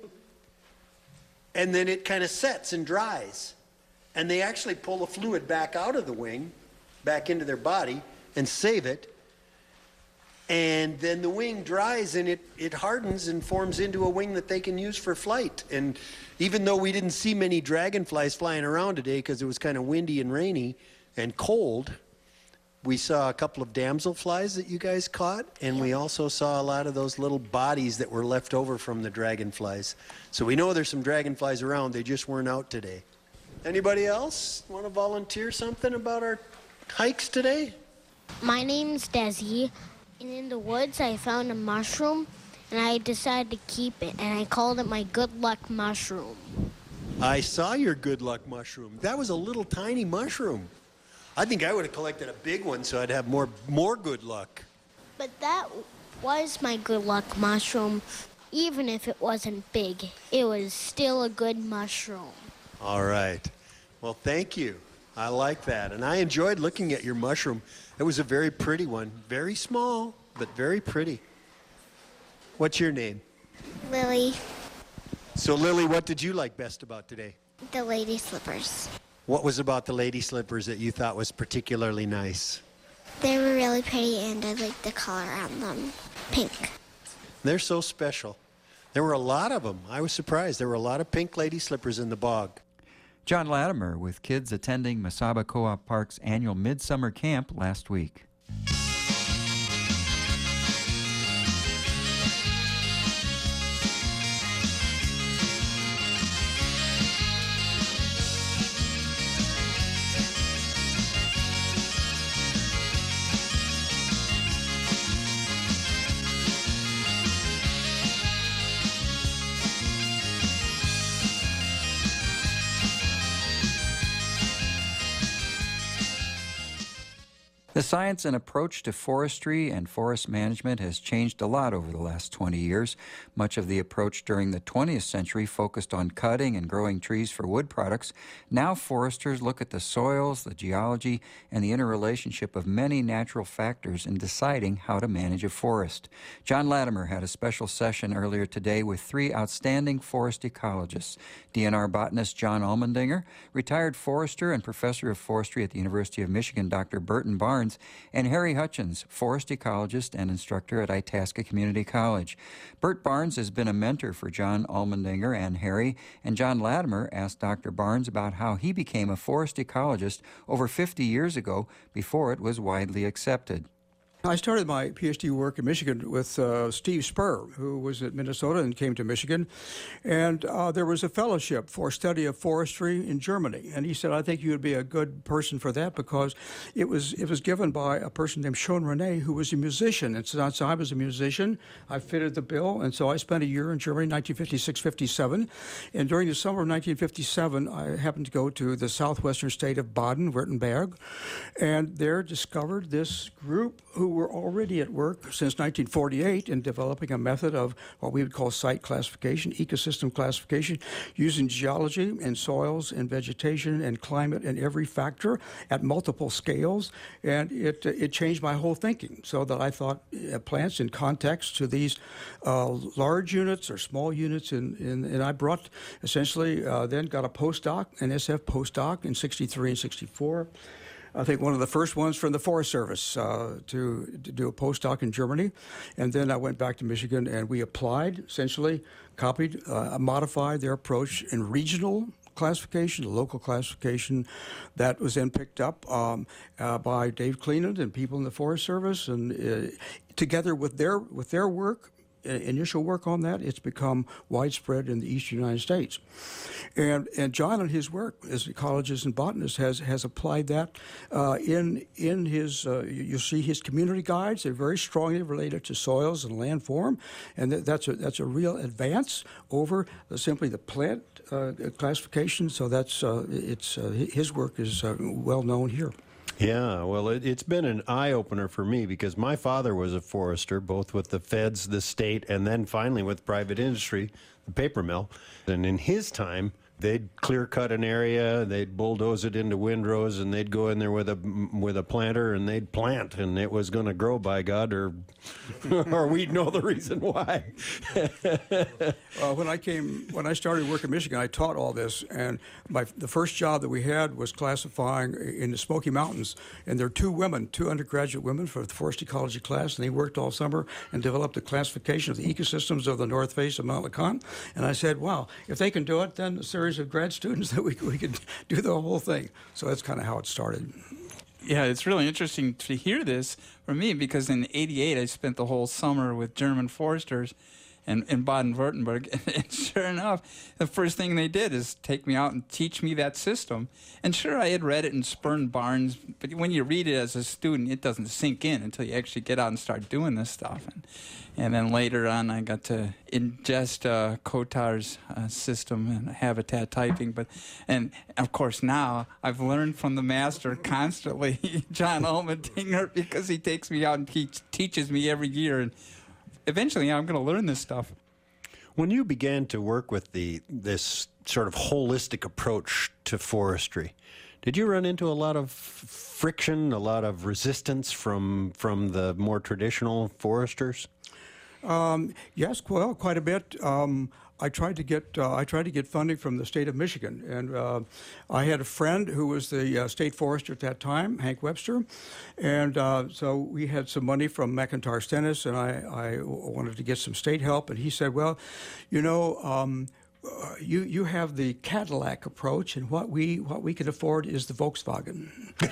and then it kind of sets and dries. And they actually pull the fluid back out of the wing, back into their body, and save it. And then the wing dries, and it hardens and forms into a wing that they can use for flight. And even though we didn't see many dragonflies flying around today because it was kind of windy and rainy and cold, we saw a couple of damselflies that you guys caught, and we also saw a lot of those little bodies that were left over from the dragonflies. So we know there's some dragonflies around. They just weren't out today. Anybody else want to volunteer something about our hikes today? My name's Desi, and in the woods I found a mushroom, and I decided to keep it, and I called it my good luck mushroom. I saw your good luck mushroom. That was a little tiny mushroom. I think I would have collected a big one so I'd have more good luck. But that was my good luck mushroom. Even if it wasn't big, it was still a good mushroom. All right. Well, thank you. I like that. And I enjoyed looking at your mushroom. It was a very pretty one. Very small, but very pretty. What's your name? Lily. So, Lily, what did you like best about today? The lady slippers. What was about the lady slippers that you thought was particularly nice? They were really pretty, and I liked the color on them. Pink. They're so special. There were a lot of them. I was surprised. There were a lot of pink lady slippers in the bog. John Latimer with kids attending Mesaba Co-op Park's annual Midsummer Camp last week. The science and approach to forestry and forest management has changed a lot over the last 20 years. Much of the approach during the 20th century focused on cutting and growing trees for wood products. Now foresters look at the soils, the geology, and the interrelationship of many natural factors in deciding how to manage a forest. John Latimer had a special session earlier today with 3 outstanding forest ecologists: DNR botanist John Allmendinger, retired forester and professor of forestry at the University of Michigan, Dr. Burton Barnes, and Harry Hutchins, forest ecologist and instructor at Itasca Community College. Bert Barnes has been a mentor for John Allmendinger and Harry, and John Latimer asked Dr. Barnes about how he became a forest ecologist over 50 years ago before it was widely accepted. I started my PhD work in Michigan with Steve Spur, who was at Minnesota and came to Michigan. And there was a fellowship for study of forestry in Germany. And he said, I think you would be a good person for that, because it was given by a person named Schoen Rene, who was a musician. And so I was a musician. I fitted the bill. And so I spent a year in Germany, 1956-57. And during the summer of 1957, I happened to go to the southwestern state of Baden-Württemberg, and there discovered this group who were already at work since 1948 in developing a method of what we would call site classification, ecosystem classification, using geology and soils and vegetation and climate and every factor at multiple scales. And it changed my whole thinking, so that I thought plants in context to these large units or small units. And I brought essentially then got a postdoc, an SF postdoc in 63 and 64. I think one of the first ones from the Forest Service to do a postdoc in Germany. And then I went back to Michigan, and we applied, essentially copied, modified their approach in regional classification, local classification. That was then picked up by Dave Cleland and people in the Forest Service. And together with their work, initial work on that, it's become widespread in the eastern United States. And John, in his work as ecologist and botanist, has applied that in his, you'll see his community guides. They're very strongly related to soils and landform, and that's a real advance over simply the plant classification. So that's his work is well known here. Yeah, well, it's been an eye-opener for me, because my father was a forester, both with the feds, the state, and then finally with private industry, the paper mill. And in his time, they'd clear-cut an area, they'd bulldoze it into windrows, and they'd go in there with a planter, and they'd plant, and it was going to grow, by God, or we'd know the reason why. When I started work in Michigan, I taught all this, and the first job that we had was classifying in the Smoky Mountains. And there are two undergraduate women for the forest ecology class, and they worked all summer and developed a classification of the ecosystems of the north face of Mount LeConte. And I said, wow, if they can do it, then a series of grad students that we could do the whole thing. So that's kind of how it started. Yeah, it's really interesting to hear this from me, because in '88 I spent the whole summer with German foresters in Baden-Württemberg, and sure enough, the first thing they did is take me out and teach me that system. And sure, I had read it in Spur and Barnes, but when you read it as a student, it doesn't sink in until you actually get out and start doing this stuff. And then later on, I got to ingest Kotar's system and habitat typing. And of course, now I've learned from the master constantly, John Allmendinger, because he takes me out and teaches me every year. And eventually, I'm going to learn this stuff. When you began to work with this sort of holistic approach to forestry, did you run into a lot of friction, a lot of resistance from the more traditional foresters? Yes, well, quite a bit. I tried to get funding from the state of Michigan, and I had a friend who was the state forester at that time, Hank Webster, and so we had some money from McIntyre Stennis, and I wanted to get some state help, and he said, well, you know, you have the Cadillac approach, and what we can afford is the Volkswagen.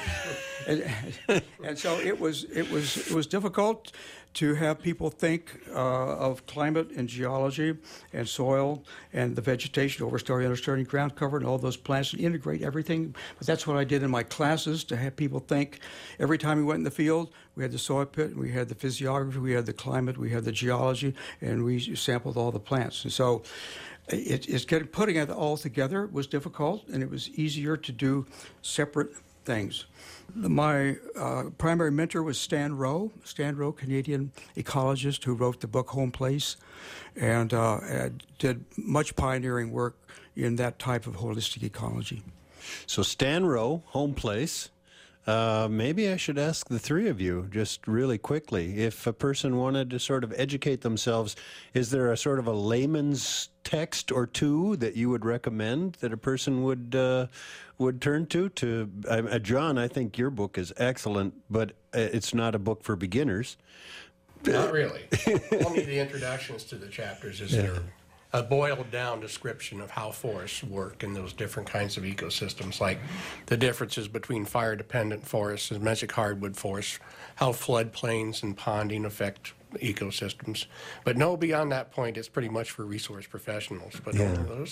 and so it was difficult to have people think of climate and geology and soil and the vegetation, overstory, understory, ground cover, and all those plants, and integrate everything. But that's what I did in my classes, to have people think. Every time we went in the field, we had the soil pit, we had the physiography, we had the climate, we had the geology, and we sampled all the plants. And so putting it all together was difficult, and it was easier to do separate things. My primary mentor was Stan Rowe, Canadian ecologist who wrote the book Home Place, and did much pioneering work in that type of holistic ecology. So Stan Rowe, Home Place. Maybe I should ask the three of you just really quickly, if a person wanted to sort of educate themselves, is there a sort of a layman's text or two that you would recommend that a person would turn to? John, I think your book is excellent, but it's not a book for beginners. Not really. Only the introductions to the chapters is there. A boiled down description of how forests work in those different kinds of ecosystems, like the differences between fire dependent forests and mesic hardwood forests, how floodplains and ponding affect ecosystems. But no, beyond that point, it's pretty much for resource professionals. But those,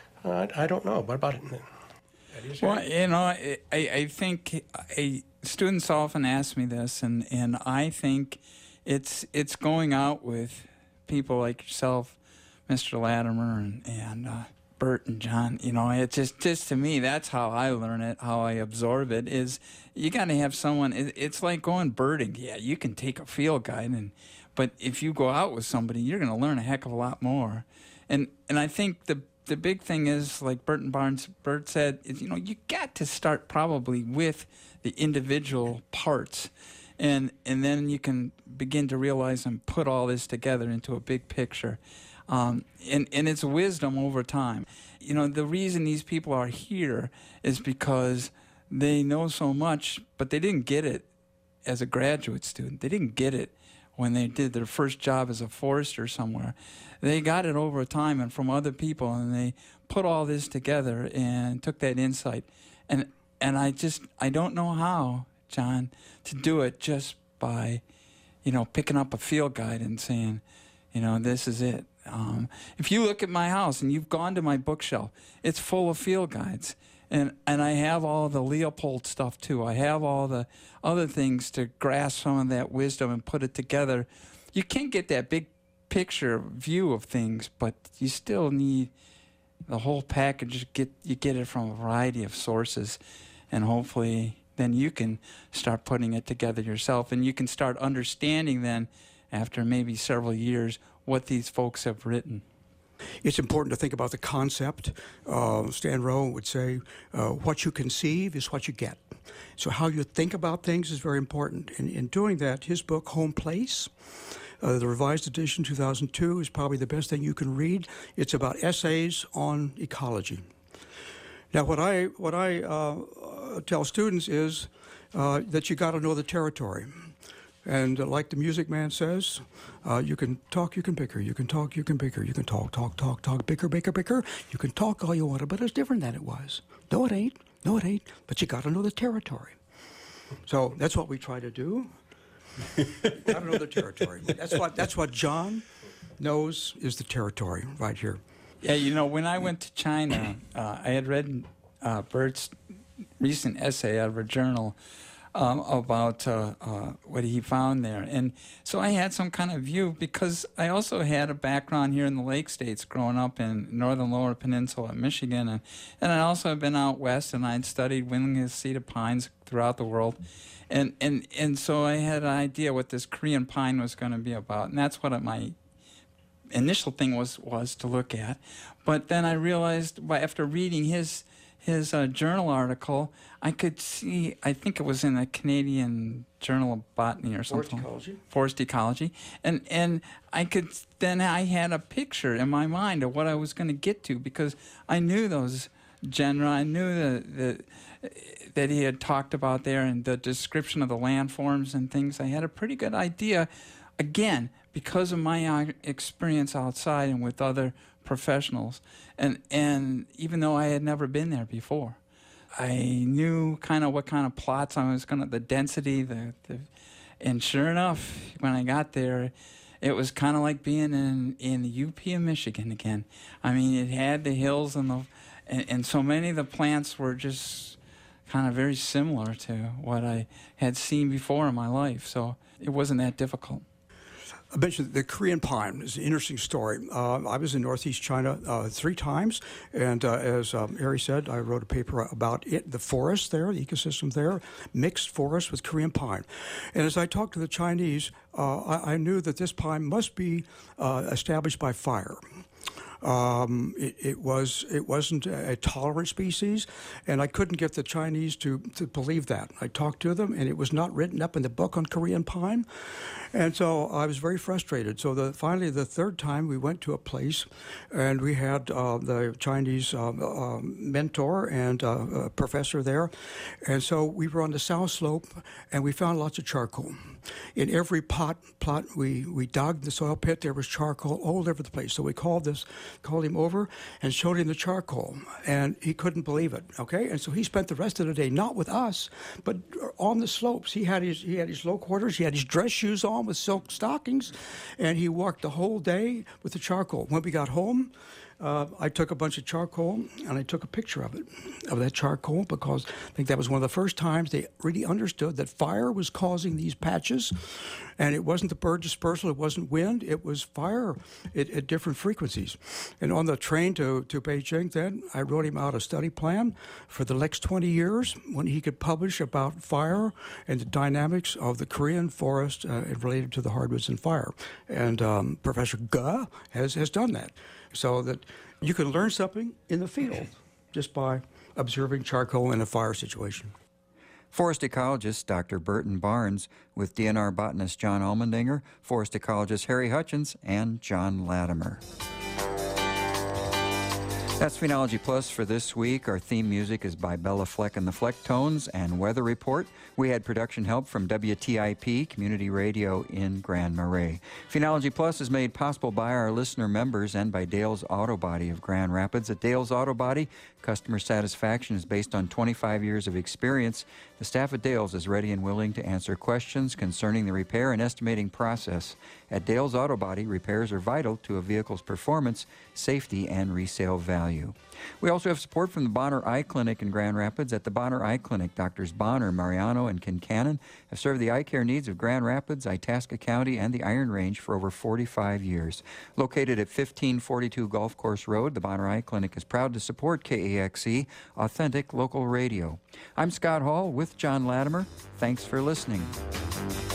I don't know. What about it? Well, you know, I think students often ask me this, and I think it's going out with people like yourself, Mr. Latimer and Bert and John. You know, it's just to me, that's how I learn it, how I absorb it, is you got to have someone. It's like going birding. Yeah, you can take a field guide, but if you go out with somebody, you're going to learn a heck of a lot more. And I think the big thing is, like Bert said, is, you know, you got to start probably with the individual parts. And then you can begin to realize and put all this together into a big picture. And it's wisdom over time. You know, the reason these people are here is because they know so much, but they didn't get it as a graduate student. They didn't get it when they did their first job as a forester somewhere. They got it over time and from other people, and they put all this together and took that insight. And I don't know how, John, to do it just by, you know, picking up a field guide and saying, you know, this is it. If you look at my house and you've gone to my bookshelf, it's full of field guides. And I have all the Leopold stuff too. I have all the other things to grasp some of that wisdom and put it together. You can't get that big picture view of things, but you still need the whole package. You get it from a variety of sources, and hopefully then you can start putting it together yourself, and you can start understanding then, after maybe several years, what these folks have written. It's important to think about the concept. Stan Rowe would say, what you conceive is what you get. So how you think about things is very important. In doing that, his book, Home Place, the revised edition, 2002, is probably the best thing you can read. It's about essays on ecology. Now, what I tell students is that you got to know the territory. And like the Music Man says, you can talk, you can bicker. You can talk, you can bicker. You can talk, bicker. You can talk all you want, but it's different than it was. No, it ain't. But you got to know the territory. So that's what we try to do. Got to know the territory. That's what John knows is the territory right here. Yeah, you know, when I went to China, I had read Bert's recent essay out of a journal about what he found there. And so I had some kind of view, because I also had a background here in the Lake States growing up in northern lower peninsula of Michigan. And I also have been out west, and I'd studied Winganceta pines throughout the world. And so I had an idea what this Korean pine was going to be about. And that's what my initial thing was to look at. But then I realized, after reading his journal article, I could see, I think it was in a Canadian Journal of Botany or something. Forest Ecology. And I had a picture in my mind of what I was going to get to, because I knew those genera. I knew that he had talked about there, and the description of the landforms and things. I had a pretty good idea, again, because of my experience outside and with other professionals, and even though I had never been there before, I knew kind of what kind of plots I was going to, the density, and sure enough, when I got there, it was kind of like being in the UP of Michigan again. I mean, it had the hills and so many of the plants were just kind of very similar to what I had seen before in my life, so it wasn't that difficult. I mentioned the Korean pine is an interesting story. I was in Northeast China 3 times, and as Harry said, I wrote a paper about it, the forest there, the ecosystem there, mixed forest with Korean pine. And as I talked to the Chinese, I knew that this pine must be established by fire. It wasn't a tolerant species, and I couldn't get the Chinese to believe that. I talked to them, and it was not written up in the book on Korean pine, and so I was very frustrated. So finally, the 3rd time, we went to a place, and we had the Chinese mentor and professor there, and so we were on the south slope, and we found lots of charcoal. In every plot we dug the soil pit, there was charcoal all over the place. So we called him over and showed him the charcoal, and he couldn't believe it. Okay, and so he spent the rest of the day not with us, but on the slopes. He had his low quarters. He had his dress shoes on with silk stockings, and he walked the whole day with the charcoal. When we got home, I took a bunch of charcoal and I took a picture of that charcoal, because I think that was one of the first times they really understood that fire was causing these patches, and it wasn't the bird dispersal, it wasn't wind, it was fire at different frequencies. And on the train to Beijing then, I wrote him out a study plan for the next 20 years when he could publish about fire and the dynamics of the Korean forest related to the hardwoods and fire. And Professor Ge has done that. So that you can learn something in the field just by observing charcoal in a fire situation. Forest ecologist Dr. Burton Barnes with DNR botanist John Allmendinger, forest ecologist Harry Hutchins, and John Latimer. That's Phenology Plus for this week. Our theme music is by Bella Fleck and the Flecktones and Weather Report. We had production help from WTIP Community Radio in Grand Marais. Phenology Plus is made possible by our listener members and by Dale's Auto Body of Grand Rapids. At Dale's Auto Body, customer satisfaction is based on 25 years of experience. The staff at Dale's is ready and willing to answer questions concerning the repair and estimating process. At Dale's Auto Body, repairs are vital to a vehicle's performance, safety, and resale value. We also have support from the Bonner Eye Clinic in Grand Rapids. At the Bonner Eye Clinic, Doctors Bonner, Mariano, and Kincannon have served the eye care needs of Grand Rapids, Itasca County, and the Iron Range for over 45 years. Located at 1542 Golf Course Road, the Bonner Eye Clinic is proud to support KAXE, authentic local radio. I'm Scott Hall with John Latimer. Thanks for listening.